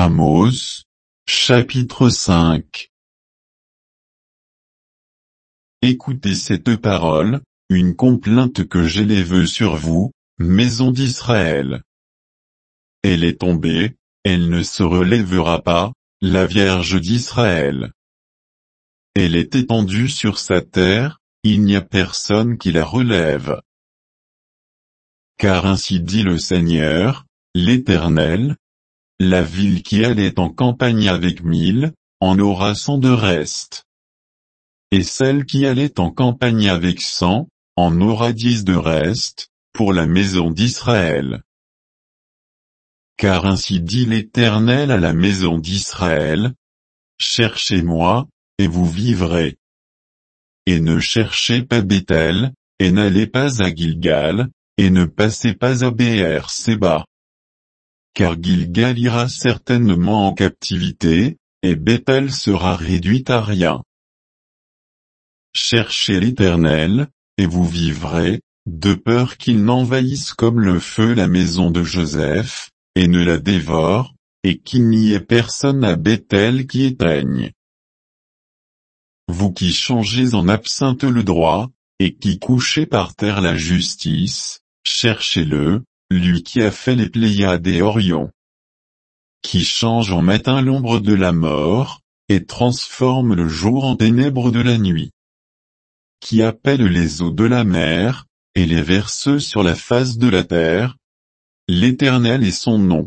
Amos, chapitre 5. Écoutez cette parole, une complainte que j'élève sur vous, maison d'Israël. Elle est tombée, elle ne se relèvera pas, la Vierge d'Israël. Elle est étendue sur sa terre, il n'y a personne qui la relève. Car ainsi dit le Seigneur, l'Éternel, la ville qui allait en campagne avec 1000, en aura 100 de reste. Et celle qui allait en campagne avec 100, en aura 10 de reste, pour la maison d'Israël. Car ainsi dit l'Éternel à la maison d'Israël, cherchez-moi, et vous vivrez. Et ne cherchez pas Béthel, et n'allez pas à Gilgal, et ne passez pas à Béer-Séba. Car Gilgal ira certainement en captivité, et Béthel sera réduite à rien. Cherchez l'Éternel, et vous vivrez, de peur qu'il n'envahisse comme le feu la maison de Joseph, et ne la dévore, et qu'il n'y ait personne à Béthel qui éteigne. Vous qui changez en absinthe le droit, et qui couchez par terre la justice, cherchez-le, lui qui a fait les Pléiades et Orion. Qui change en matin l'ombre de la mort, et transforme le jour en ténèbres de la nuit. Qui appelle les eaux de la mer, et les verse sur la face de la terre. L'Éternel est son nom.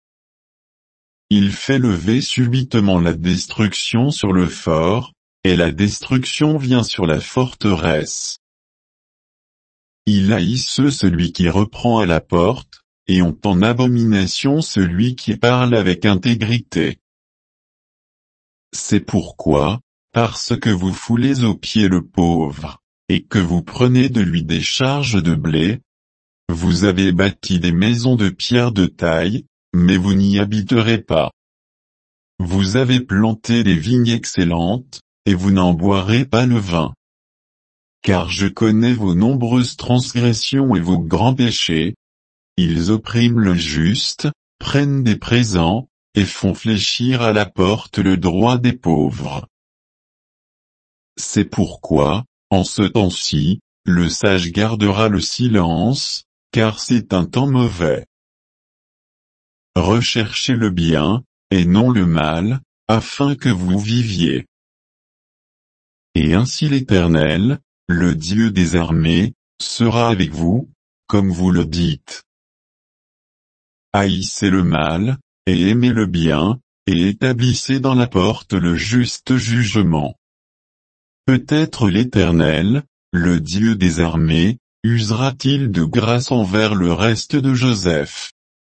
Il fait lever subitement la destruction sur le fort, et la destruction vient sur la forteresse. Il haïsse celui qui reprend à la porte, et ont en abomination celui qui parle avec intégrité. C'est pourquoi, parce que vous foulez aux pieds le pauvre, et que vous prenez de lui des charges de blé, vous avez bâti des maisons de pierre de taille, mais vous n'y habiterez pas. Vous avez planté des vignes excellentes, et vous n'en boirez pas le vin. Car je connais vos nombreuses transgressions et vos grands péchés. Ils oppriment le juste, prennent des présents, et font fléchir à la porte le droit des pauvres. C'est pourquoi, en ce temps-ci, le sage gardera le silence, car c'est un temps mauvais. Recherchez le bien, et non le mal, afin que vous viviez. Et ainsi l'Éternel, le Dieu des armées, sera avec vous, comme vous le dites. Haïssez le mal, et aimez le bien, et établissez dans la porte le juste jugement. Peut-être l'Éternel, le Dieu des armées, usera-t-il de grâce envers le reste de Joseph.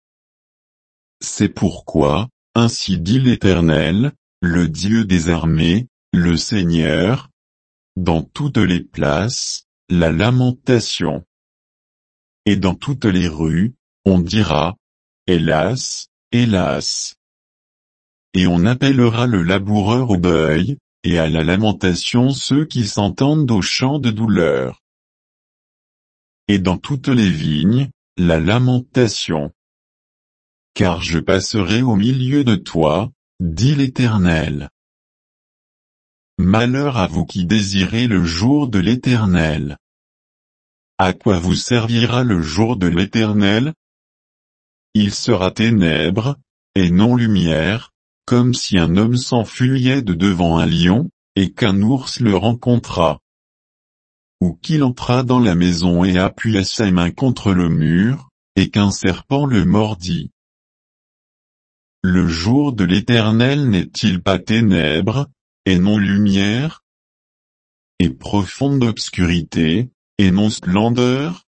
C'est pourquoi, ainsi dit l'Éternel, le Dieu des armées, le Seigneur. Dans toutes les places, la lamentation. Et dans toutes les rues, on dira, hélas, hélas. Et on appellera le laboureur au deuil, et à la lamentation ceux qui s'entendent au chant de douleur. Et dans toutes les vignes, la lamentation. Car je passerai au milieu de toi, dit l'Éternel. Malheur à vous qui désirez le jour de l'Éternel. À quoi vous servira le jour de l'Éternel? Il sera ténèbres, et non lumière, comme si un homme s'enfuyait de devant un lion, et qu'un ours le rencontra. Ou qu'il entra dans la maison et appuya sa main contre le mur, et qu'un serpent le mordit. Le jour de l'Éternel n'est-il pas ténèbres, et non lumière? Et profonde obscurité, et non splendeur?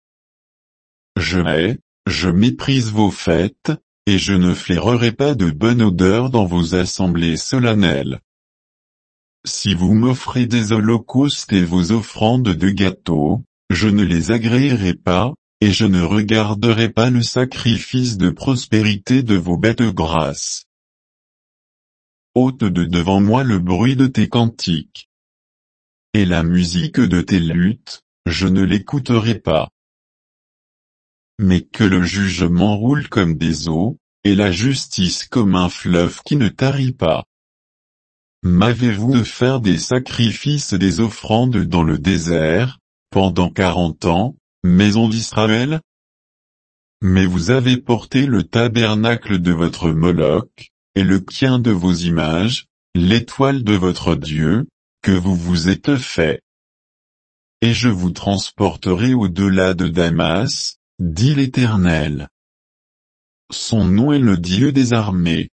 Je méprise vos fêtes, et je ne flairerai pas de bonne odeur dans vos assemblées solennelles. Si vous m'offrez des holocaustes et vos offrandes de gâteaux, je ne les agréerai pas, et je ne regarderai pas le sacrifice de prospérité de vos bêtes grasses. Ôte de devant moi le bruit de tes cantiques. Et la musique de tes luttes, je ne l'écouterai pas. Mais que le jugement roule comme des eaux, et la justice comme un fleuve qui ne tarit pas. M'avez-vous offert des sacrifices et des offrandes dans le désert, pendant 40 ans, maison d'Israël? Mais vous avez porté le tabernacle de votre Moloch, et le quien de vos images, l'étoile de votre Dieu, que vous vous êtes fait. Et je vous transporterai au-delà de Damas, dit l'Éternel. Son nom est le Dieu des armées.